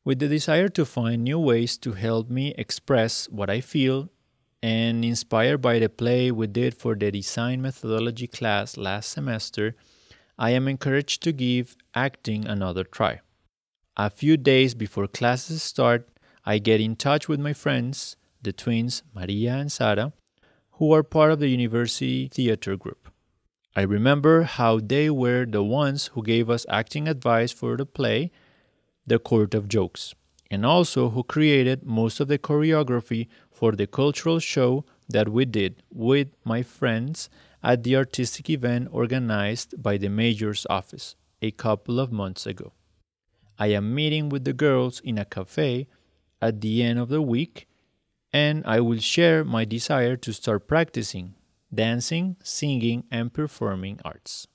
with the desire to find new ways to help me express what I feel, and inspired by the play we did for the design methodology class last semester, I am encouraged to give acting another try. A few days before classes start, I get in touch with my friends, the twins Maria and Sara, who are part of the university theater group. I remember how they were the ones who gave us acting advice for the play, The Court of Jokes, and also who created most of the choreography for the cultural show that we did with my friends at the artistic event organized by the mayor's office a couple of months ago. I am meeting with the girls in a cafe at the end of the week, and I will share my desire to start practicing dancing, singing, and performing arts.